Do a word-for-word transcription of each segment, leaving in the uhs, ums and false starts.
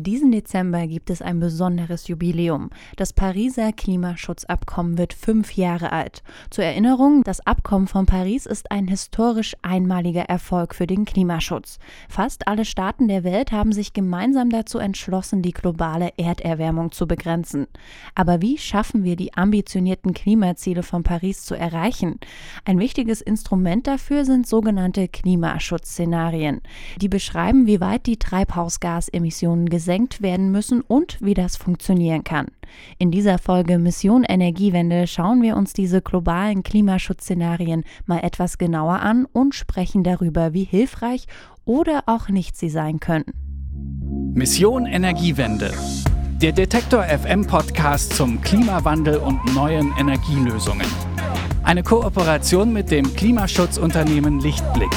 Diesen Dezember gibt es ein besonderes Jubiläum. Das Pariser Klimaschutzabkommen wird fünf Jahre alt. Zur Erinnerung, das Abkommen von Paris ist ein historisch einmaliger Erfolg für den Klimaschutz. Fast alle Staaten der Welt haben sich gemeinsam dazu entschlossen, die globale Erderwärmung zu begrenzen. Aber wie schaffen wir die ambitionierten Klimaziele von Paris zu erreichen? Ein wichtiges Instrument dafür sind sogenannte Klimaschutzszenarien. Die beschreiben, wie weit die Treibhausgasemissionen gesenkt werden müssen und wie das funktionieren kann. In dieser Folge Mission Energiewende schauen wir uns diese globalen Klimaschutzszenarien mal etwas genauer an und sprechen darüber, wie hilfreich oder auch nicht sie sein können. Mission Energiewende. Der Detektor F M Podcast zum Klimawandel und neuen Energielösungen. Eine Kooperation mit dem Klimaschutzunternehmen Lichtblick.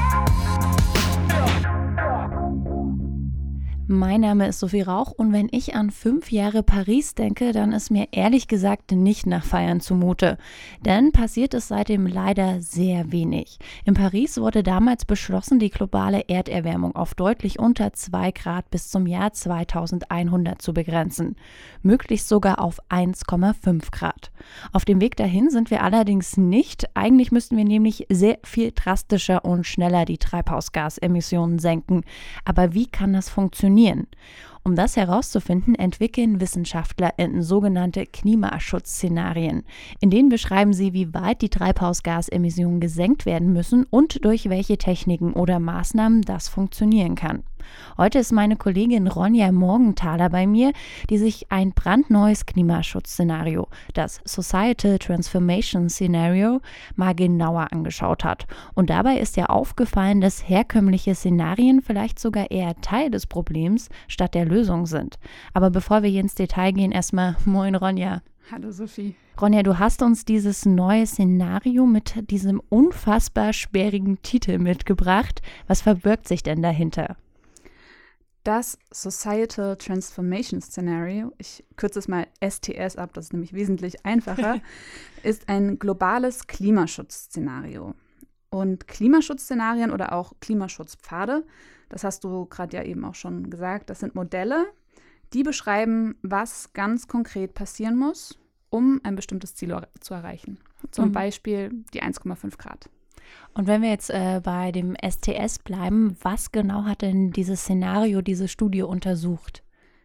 Mein Name ist Sophie Rauch und wenn ich an fünf Jahre Paris denke, dann ist mir ehrlich gesagt nicht nach Feiern zumute. Denn passiert ist seitdem leider sehr wenig. In Paris wurde damals beschlossen, die globale Erderwärmung auf deutlich unter zwei Grad bis zum Jahr zweitausendeinhundert zu begrenzen. Möglichst sogar auf eins Komma fünf Grad. Auf dem Weg dahin sind wir allerdings nicht. Eigentlich müssten wir nämlich sehr viel drastischer und schneller die Treibhausgasemissionen senken. Aber wie kann das funktionieren? Um das herauszufinden, entwickeln WissenschaftlerInnen sogenannte Klimaschutzszenarien. In denen beschreiben sie, wie weit die Treibhausgasemissionen gesenkt werden müssen und durch welche Techniken oder Maßnahmen das funktionieren kann. Heute ist meine Kollegin Ronja Morgenthaler bei mir, die sich ein brandneues Klimaschutzszenario, das Societal Transformation Scenario, mal genauer angeschaut hat. Und dabei ist ihr aufgefallen, dass herkömmliche Szenarien vielleicht sogar eher Teil des Problems statt der Lösung sind. Aber bevor wir hier ins Detail gehen, erstmal moin Ronja. Hallo Sophie. Ronja, du hast uns dieses neue Szenario mit diesem unfassbar sperrigen Titel mitgebracht. Was verbirgt sich denn dahinter? Das Societal Transformation Scenario, ich kürze es mal S T S ab, das ist nämlich wesentlich einfacher, ist ein globales Klimaschutzszenario. Und Klimaschutzszenarien oder auch Klimaschutzpfade, das hast du gerade ja eben auch schon gesagt, das sind Modelle, die beschreiben, was ganz konkret passieren muss, um ein bestimmtes Ziel zu erreichen. Zum mhm. Beispiel die eins Komma fünf Grad. Und wenn wir jetzt äh, bei dem S T S bleiben, was genau hat denn dieses Szenario, diese Studie untersucht?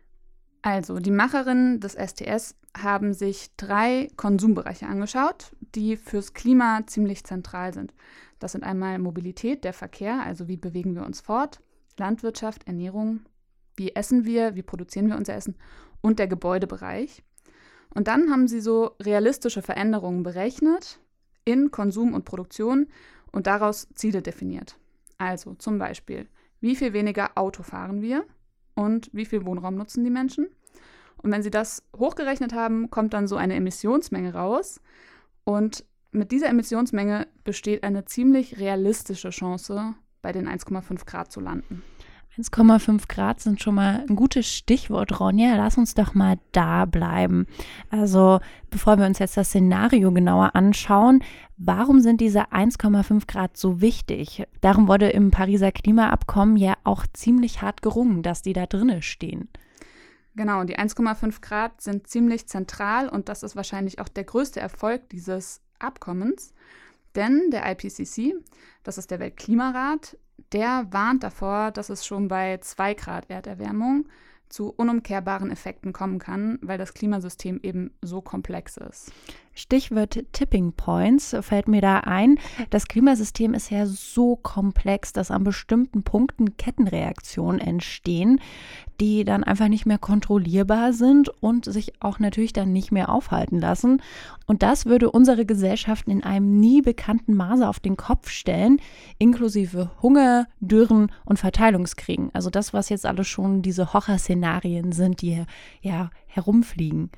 Also, die Macherinnen des S T S haben sich drei Konsumbereiche angeschaut, die fürs Klima ziemlich zentral sind. Das sind einmal Mobilität, der Verkehr, also wie bewegen wir uns fort, Landwirtschaft, Ernährung, wie essen wir, wie produzieren wir unser Essen und der Gebäudebereich. Und dann haben sie so realistische Veränderungen berechnet in Konsum und Produktion und daraus Ziele definiert. Also zum Beispiel, wie viel weniger Auto fahren wir und wie viel Wohnraum nutzen die Menschen. Und wenn sie das hochgerechnet haben, kommt dann so eine Emissionsmenge raus. Und mit dieser Emissionsmenge besteht eine ziemlich realistische Chance, bei den eins Komma fünf Grad zu landen. eins Komma fünf Grad sind schon mal ein gutes Stichwort, Ronja. Lass uns doch mal da bleiben. Also, bevor wir uns jetzt das Szenario genauer anschauen, warum sind diese eins Komma fünf Grad so wichtig? Darum wurde im Pariser Klimaabkommen ja auch ziemlich hart gerungen, dass die da drinne stehen. Genau, die eins Komma fünf Grad sind ziemlich zentral und das ist wahrscheinlich auch der größte Erfolg dieses Abkommens. Denn der I P C C, das ist der Weltklimarat, der warnt davor, dass es schon bei zwei Grad Erderwärmung zu unumkehrbaren Effekten kommen kann, weil das Klimasystem eben so komplex ist. Stichwort Tipping Points fällt mir da ein. Das Klimasystem ist ja so komplex, dass an bestimmten Punkten Kettenreaktionen entstehen, die dann einfach nicht mehr kontrollierbar sind und sich auch natürlich dann nicht mehr aufhalten lassen. Und das würde unsere Gesellschaften in einem nie bekannten Maße auf den Kopf stellen, inklusive Hunger, Dürren und Verteilungskriegen. Also das, was jetzt alles schon diese Horrorszenarien sind, die ja herumfliegen.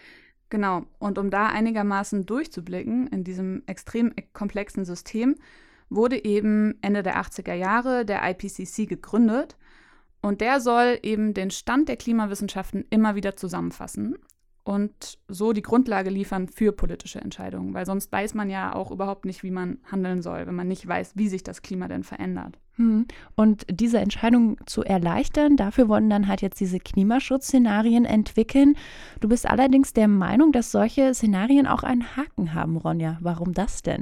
Genau, und um da einigermaßen durchzublicken in diesem extrem komplexen System, wurde eben Ende der achtziger Jahre der I P C C gegründet und der soll eben den Stand der Klimawissenschaften immer wieder zusammenfassen und so die Grundlage liefern für politische Entscheidungen, weil sonst weiß man ja auch überhaupt nicht, wie man handeln soll, wenn man nicht weiß, wie sich das Klima denn verändert. Und diese Entscheidung zu erleichtern, dafür wollen dann halt jetzt diese Klimaschutzszenarien entwickeln. Du bist allerdings der Meinung, dass solche Szenarien auch einen Haken haben, Ronja. Warum das denn?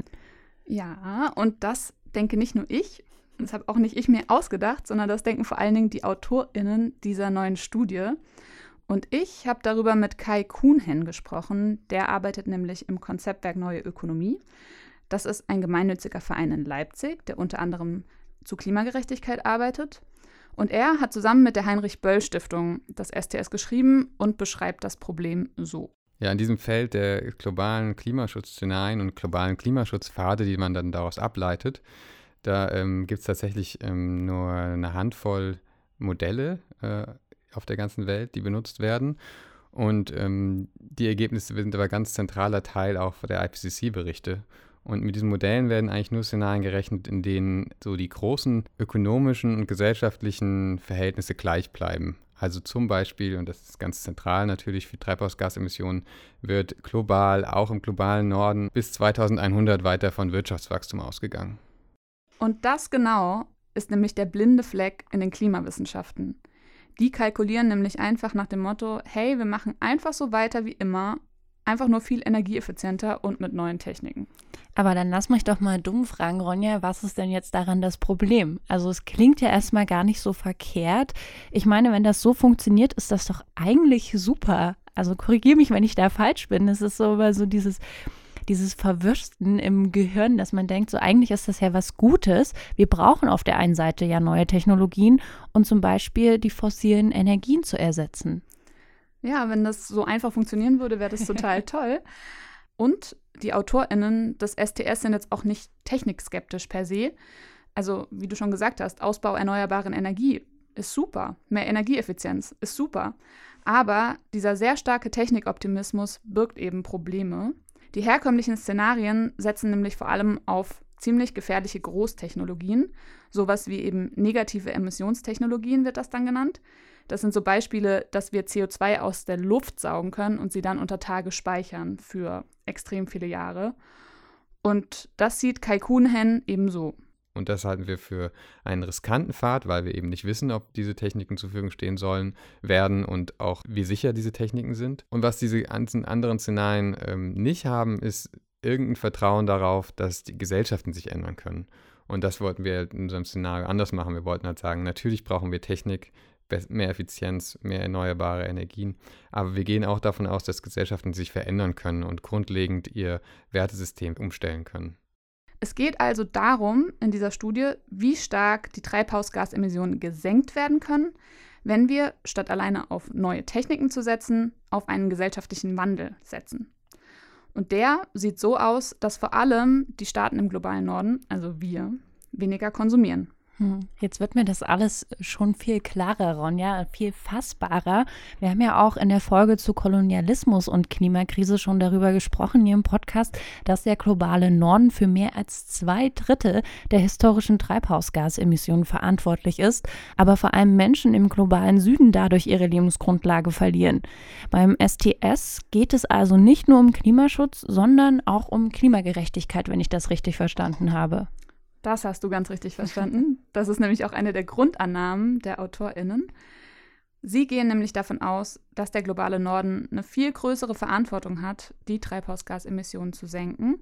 Ja, und das denke nicht nur ich, das habe auch nicht ich mir ausgedacht, sondern das denken vor allen Dingen die AutorInnen dieser neuen Studie. Und ich habe darüber mit Kai Kuhnhen gesprochen. Der arbeitet nämlich im Konzeptwerk Neue Ökonomie. Das ist ein gemeinnütziger Verein in Leipzig, der unter anderem zu Klimagerechtigkeit arbeitet. Und er hat zusammen mit der Heinrich-Böll-Stiftung das S T S geschrieben und beschreibt das Problem so. Ja, in diesem Feld der globalen Klimaschutzszenarien und globalen Klimaschutzpfade, die man dann daraus ableitet, da ähm, gibt es tatsächlich ähm, nur eine Handvoll Modelle äh, auf der ganzen Welt, die benutzt werden. Und ähm, die Ergebnisse sind aber ganz zentraler Teil auch der I P C C-Berichte. Und mit diesen Modellen werden eigentlich nur Szenarien gerechnet, in denen so die großen ökonomischen und gesellschaftlichen Verhältnisse gleich bleiben. Also zum Beispiel, und das ist ganz zentral natürlich für Treibhausgasemissionen, wird global, auch im globalen Norden, bis zweitausendeinhundert weiter von Wirtschaftswachstum ausgegangen. Und das genau ist nämlich der blinde Fleck in den Klimawissenschaften. Die kalkulieren nämlich einfach nach dem Motto, hey, wir machen einfach so weiter wie immer, einfach nur viel energieeffizienter und mit neuen Techniken. Aber dann lass mich doch mal dumm fragen, Ronja, was ist denn jetzt daran das Problem? Also es klingt ja erstmal gar nicht so verkehrt. Ich meine, wenn das so funktioniert, ist das doch eigentlich super. Also korrigiere mich, wenn ich da falsch bin. Es ist so über so dieses, dieses Verwirrsten im Gehirn, dass man denkt, so eigentlich ist das ja was Gutes. Wir brauchen auf der einen Seite ja neue Technologien und zum Beispiel die fossilen Energien zu ersetzen. Ja, wenn das so einfach funktionieren würde, wäre das total toll. Und die AutorInnen des S T S sind jetzt auch nicht technikskeptisch per se. Also, wie du schon gesagt hast, Ausbau erneuerbaren Energie ist super. Mehr Energieeffizienz ist super. Aber dieser sehr starke Technikoptimismus birgt eben Probleme. Die herkömmlichen Szenarien setzen nämlich vor allem auf ziemlich gefährliche Großtechnologien. Sowas wie eben negative Emissionstechnologien wird das dann genannt. Das sind so Beispiele, dass wir C O zwei aus der Luft saugen können und sie dann unter Tage speichern für extrem viele Jahre. Und das sieht Kai Kuhnhen ebenso. Und das halten wir für einen riskanten Pfad, weil wir eben nicht wissen, ob diese Techniken zur Verfügung stehen sollen, werden und auch wie sicher diese Techniken sind. Und was diese ganzen anderen Szenarien ähm, nicht haben, ist irgendein Vertrauen darauf, dass die Gesellschaften sich ändern können. Und das wollten wir in unserem Szenario anders machen. Wir wollten halt sagen, natürlich brauchen wir Technik, mehr Effizienz, mehr erneuerbare Energien. Aber wir gehen auch davon aus, dass Gesellschaften sich verändern können und grundlegend ihr Wertesystem umstellen können. Es geht also darum, in dieser Studie, wie stark die Treibhausgasemissionen gesenkt werden können, wenn wir, statt alleine auf neue Techniken zu setzen, auf einen gesellschaftlichen Wandel setzen. Und der sieht so aus, dass vor allem die Staaten im globalen Norden, also wir, weniger konsumieren. Jetzt wird mir das alles schon viel klarer, Ronja, viel fassbarer. Wir haben ja auch in der Folge zu Kolonialismus und Klimakrise schon darüber gesprochen hier im Podcast, dass der globale Norden für mehr als zwei Drittel der historischen Treibhausgasemissionen verantwortlich ist, aber vor allem Menschen im globalen Süden dadurch ihre Lebensgrundlage verlieren. Beim S T S geht es also nicht nur um Klimaschutz, sondern auch um Klimagerechtigkeit, wenn ich das richtig verstanden habe. Das hast du ganz richtig verstanden. Das ist nämlich auch eine der Grundannahmen der AutorInnen. Sie gehen nämlich davon aus, dass der globale Norden eine viel größere Verantwortung hat, die Treibhausgasemissionen zu senken.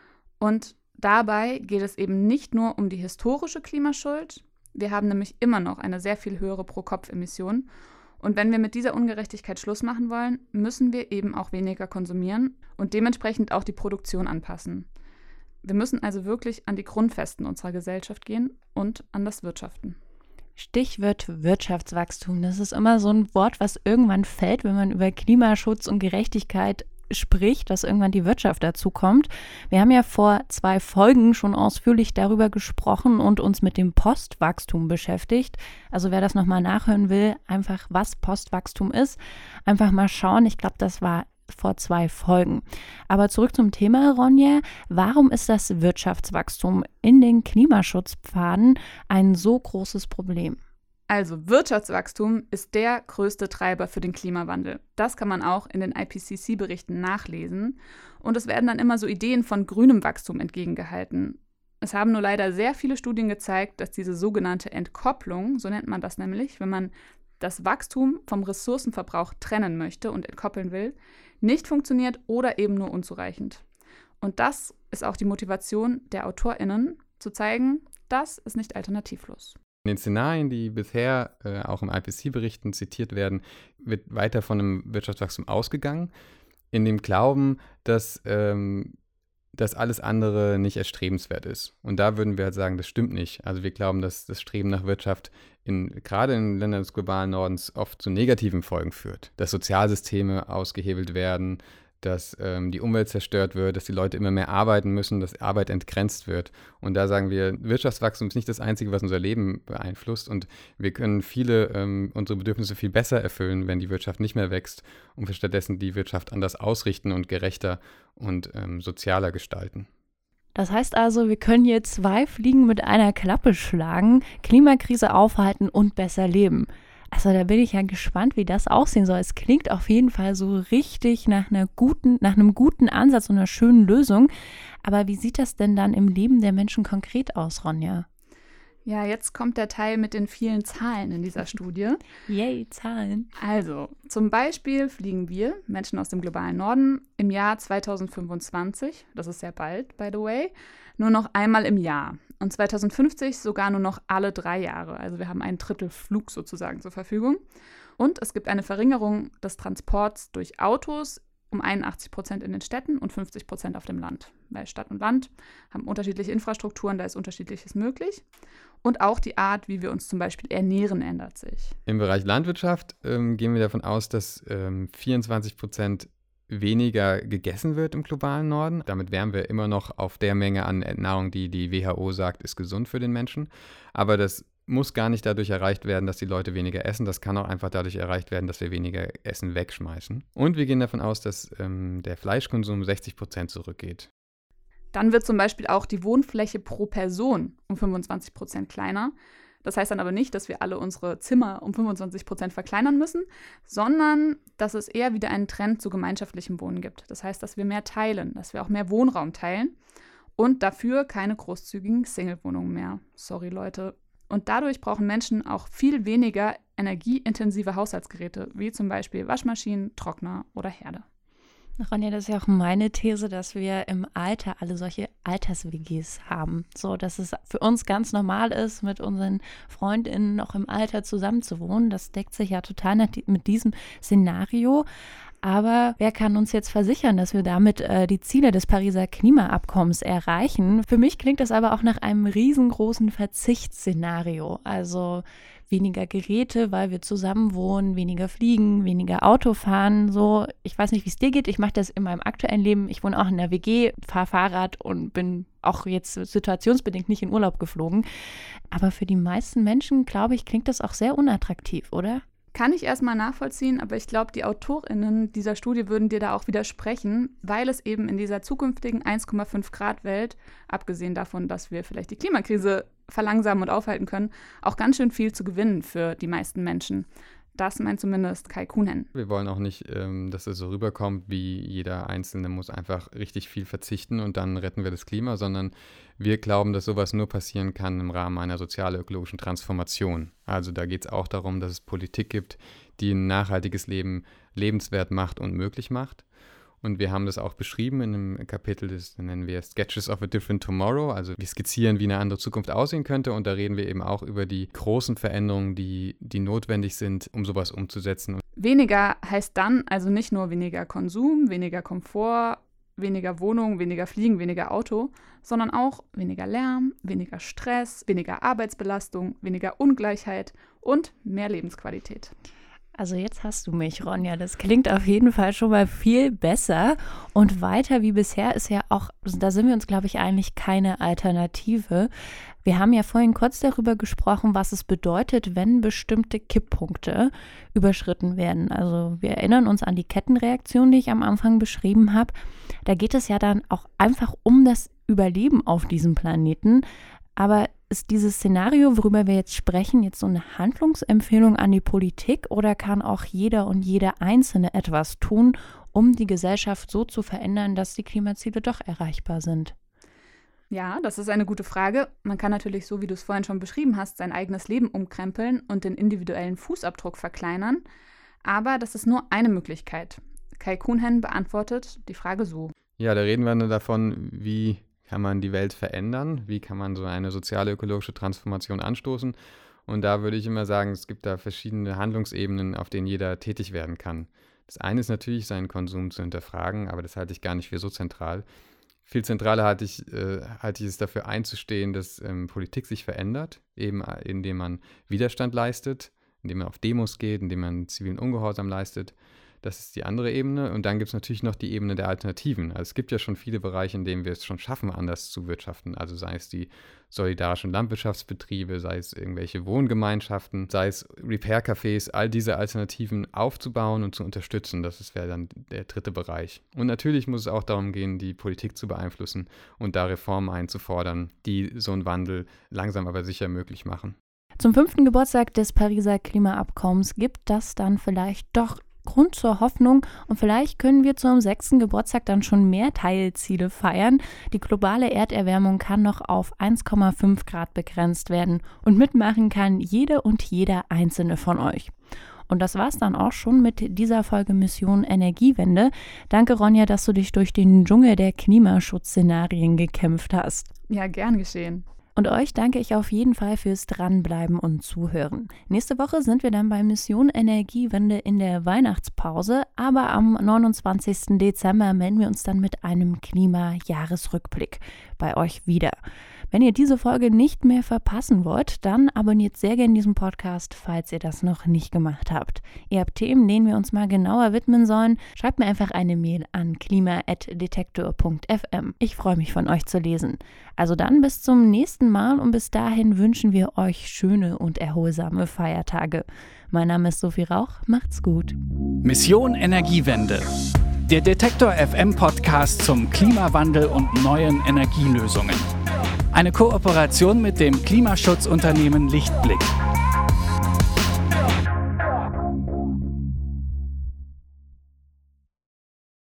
Und dabei geht es eben nicht nur um die historische Klimaschuld. Wir haben nämlich immer noch eine sehr viel höhere Pro-Kopf-Emission. Und wenn wir mit dieser Ungerechtigkeit Schluss machen wollen, müssen wir eben auch weniger konsumieren und dementsprechend auch die Produktion anpassen. Wir müssen also wirklich an die Grundfesten unserer Gesellschaft gehen und an das Wirtschaften. Stichwort Wirtschaftswachstum. Das ist immer so ein Wort, was irgendwann fällt, wenn man über Klimaschutz und Gerechtigkeit spricht, dass irgendwann die Wirtschaft dazu kommt. Wir haben ja vor zwei Folgen schon ausführlich darüber gesprochen und uns mit dem Postwachstum beschäftigt. Also wer das nochmal nachhören will, einfach was Postwachstum ist, einfach mal schauen. Ich glaube, das war vor zwei Folgen. Aber zurück zum Thema, Ronja. Warum ist das Wirtschaftswachstum in den Klimaschutzpfaden ein so großes Problem? Also Wirtschaftswachstum ist der größte Treiber für den Klimawandel. Das kann man auch in den I P C C-Berichten nachlesen. Und es werden dann immer so Ideen von grünem Wachstum entgegengehalten. Es haben nur leider sehr viele Studien gezeigt, dass diese sogenannte Entkopplung, so nennt man das nämlich, wenn man das Wachstum vom Ressourcenverbrauch trennen möchte und entkoppeln will, nicht funktioniert oder eben nur unzureichend. Und das ist auch die Motivation der AutorInnen, zu zeigen, das ist nicht alternativlos. In den Szenarien, die bisher äh, auch im I P C C-Berichten zitiert werden, wird weiter von einem Wirtschaftswachstum ausgegangen, in dem Glauben, dass ähm, dass alles andere nicht erstrebenswert ist. Und da würden wir halt sagen, das stimmt nicht. Also wir glauben, dass das Streben nach Wirtschaft in, gerade in Ländern des globalen Nordens oft zu negativen Folgen führt. Dass Sozialsysteme ausgehebelt werden, dass ähm, die Umwelt zerstört wird, dass die Leute immer mehr arbeiten müssen, dass Arbeit entgrenzt wird. Und da sagen wir, Wirtschaftswachstum ist nicht das Einzige, was unser Leben beeinflusst. Und wir können viele ähm, unsere Bedürfnisse viel besser erfüllen, wenn die Wirtschaft nicht mehr wächst und wir stattdessen die Wirtschaft anders ausrichten und gerechter und ähm, sozialer gestalten. Das heißt also, wir können hier zwei Fliegen mit einer Klappe schlagen, Klimakrise aufhalten und besser leben. Also da bin ich ja gespannt, wie das aussehen soll. Es klingt auf jeden Fall so richtig nach einer guten, nach einem guten Ansatz und einer schönen Lösung. Aber wie sieht das denn dann im Leben der Menschen konkret aus, Ronja? Ja, jetzt kommt der Teil mit den vielen Zahlen in dieser Studie. Yay, Zahlen. Also, zum Beispiel fliegen wir, Menschen aus dem globalen Norden, im Jahr zweitausendfünfundzwanzig, das ist sehr bald, by the way, nur noch einmal im Jahr. Und zweitausendfünfzig sogar nur noch alle drei Jahre. Also wir haben einen Drittel Flug sozusagen zur Verfügung. Und es gibt eine Verringerung des Transports durch Autos um einundachtzig Prozent in den Städten und fünfzig Prozent auf dem Land. Weil Stadt und Land haben unterschiedliche Infrastrukturen, da ist Unterschiedliches möglich. Und auch die Art, wie wir uns zum Beispiel ernähren, ändert sich. Im Bereich Landwirtschaft ähm, gehen wir davon aus, dass ähm, vierundzwanzig Prozent weniger gegessen wird im globalen Norden. Damit wären wir immer noch auf der Menge an Nahrung, die die W H O sagt, ist gesund für den Menschen. Aber das muss gar nicht dadurch erreicht werden, dass die Leute weniger essen. Das kann auch einfach dadurch erreicht werden, dass wir weniger Essen wegschmeißen. Und wir gehen davon aus, dass ähm, der Fleischkonsum sechzig Prozent zurückgeht. Dann wird zum Beispiel auch die Wohnfläche pro Person um fünfundzwanzig Prozent kleiner. Das heißt dann aber nicht, dass wir alle unsere Zimmer um fünfundzwanzig Prozent verkleinern müssen, sondern dass es eher wieder einen Trend zu gemeinschaftlichem Wohnen gibt. Das heißt, dass wir mehr teilen, dass wir auch mehr Wohnraum teilen und dafür keine großzügigen Single-Wohnungen mehr. Sorry, Leute. Und dadurch brauchen Menschen auch viel weniger energieintensive Haushaltsgeräte, wie zum Beispiel Waschmaschinen, Trockner oder Herde. Ronja, das ist ja auch meine These, dass wir im Alter alle solche Alters-W Gs haben. So, dass es für uns ganz normal ist, mit unseren FreundInnen noch im Alter zusammenzuwohnen. Das deckt sich ja total mit diesem Szenario. Aber wer kann uns jetzt versichern, dass wir damit äh, die Ziele des Pariser Klimaabkommens erreichen? Für mich klingt das aber auch nach einem riesengroßen Verzichtsszenario. Also weniger Geräte, weil wir zusammen wohnen, weniger fliegen, weniger Auto fahren. So, ich weiß nicht, wie es dir geht. Ich mache das in meinem aktuellen Leben. Ich wohne auch in der W G, fahre Fahrrad und bin auch jetzt situationsbedingt nicht in Urlaub geflogen. Aber für die meisten Menschen, glaube ich, klingt das auch sehr unattraktiv, oder? Kann ich erstmal nachvollziehen, aber ich glaube, die AutorInnen dieser Studie würden dir da auch widersprechen, weil es eben in dieser zukünftigen eins Komma fünf Grad Welt, abgesehen davon, dass wir vielleicht die Klimakrise verlangsamen und aufhalten können, auch ganz schön viel zu gewinnen für die meisten Menschen. Das meint zumindest Kai Kuhnen. Wir wollen auch nicht, ähm, dass es so rüberkommt, wie jeder Einzelne muss einfach richtig viel verzichten und dann retten wir das Klima, sondern wir glauben, dass sowas nur passieren kann im Rahmen einer sozial-ökologischen Transformation. Also da geht es auch darum, dass es Politik gibt, die ein nachhaltiges Leben lebenswert macht und möglich macht. Und wir haben das auch beschrieben in einem Kapitel, das nennen wir Sketches of a Different Tomorrow. Also wir skizzieren, wie eine andere Zukunft aussehen könnte. Und da reden wir eben auch über die großen Veränderungen, die, die notwendig sind, um sowas umzusetzen. Weniger heißt dann also nicht nur weniger Konsum, weniger Komfort, weniger Wohnung, weniger Fliegen, weniger Auto, sondern auch weniger Lärm, weniger Stress, weniger Arbeitsbelastung, weniger Ungleichheit und mehr Lebensqualität. Also jetzt hast du mich, Ronja. Das klingt auf jeden Fall schon mal viel besser. Und weiter wie bisher ist ja auch, da sind wir uns, glaube ich, eigentlich keine Alternative. Wir haben ja vorhin kurz darüber gesprochen, was es bedeutet, wenn bestimmte Kipppunkte überschritten werden. Also wir erinnern uns an die Kettenreaktion, die ich am Anfang beschrieben habe. Da geht es ja dann auch einfach um das Überleben auf diesem Planeten. Aber ist dieses Szenario, worüber wir jetzt sprechen, jetzt so eine Handlungsempfehlung an die Politik oder kann auch jeder und jede Einzelne etwas tun, um die Gesellschaft so zu verändern, dass die Klimaziele doch erreichbar sind? Ja, das ist eine gute Frage. Man kann natürlich, so wie du es vorhin schon beschrieben hast, sein eigenes Leben umkrempeln und den individuellen Fußabdruck verkleinern. Aber das ist nur eine Möglichkeit. Kai Kuhnhen beantwortet die Frage so. Ja, da reden wir nur davon, wie kann man die Welt verändern, wie kann man so eine soziale, ökologische Transformation anstoßen. Und da würde ich immer sagen, es gibt da verschiedene Handlungsebenen, auf denen jeder tätig werden kann. Das eine ist natürlich, seinen Konsum zu hinterfragen, aber das halte ich gar nicht für so zentral. Viel zentraler halte ich, äh, halte ich es dafür einzustehen, dass ähm, Politik sich verändert, eben indem man Widerstand leistet, indem man auf Demos geht, indem man zivilen Ungehorsam leistet. Das ist die andere Ebene. Und dann gibt es natürlich noch die Ebene der Alternativen. Also es gibt ja schon viele Bereiche, in denen wir es schon schaffen, anders zu wirtschaften. Also sei es die solidarischen Landwirtschaftsbetriebe, sei es irgendwelche Wohngemeinschaften, sei es Repair-Cafés, all diese Alternativen aufzubauen und zu unterstützen. Das wäre dann der dritte Bereich. Und natürlich muss es auch darum gehen, die Politik zu beeinflussen und da Reformen einzufordern, die so einen Wandel langsam aber sicher möglich machen. Zum fünften Geburtstag des Pariser Klimaabkommens gibt das dann vielleicht doch Grund zur Hoffnung und vielleicht können wir zum sechsten Geburtstag dann schon mehr Teilziele feiern. Die globale Erderwärmung kann noch auf eins Komma fünf Grad begrenzt werden und mitmachen kann jede und jeder einzelne von euch. Und das war's dann auch schon mit dieser Folge Mission Energiewende. Danke, Ronja, dass du dich durch den Dschungel der Klimaschutzszenarien gekämpft hast. Ja, gern geschehen. Und euch danke ich auf jeden Fall fürs Dranbleiben und Zuhören. Nächste Woche sind wir dann bei Mission Energiewende in der Weihnachtspause, aber am neunundzwanzigsten Dezember melden wir uns dann mit einem Klima-Jahresrückblick bei euch wieder. Wenn ihr diese Folge nicht mehr verpassen wollt, dann abonniert sehr gerne diesen Podcast, falls ihr das noch nicht gemacht habt. Ihr habt Themen, denen wir uns mal genauer widmen sollen, schreibt mir einfach eine Mail an klima at detektor punkt f m. Ich freue mich, von euch zu lesen. Also dann bis zum nächsten Mal und bis dahin wünschen wir euch schöne und erholsame Feiertage. Mein Name ist Sophie Rauch, macht's gut. Mission Energiewende. Der Detektor F M Podcast zum Klimawandel und neuen Energielösungen. Eine Kooperation mit dem Klimaschutzunternehmen Lichtblick.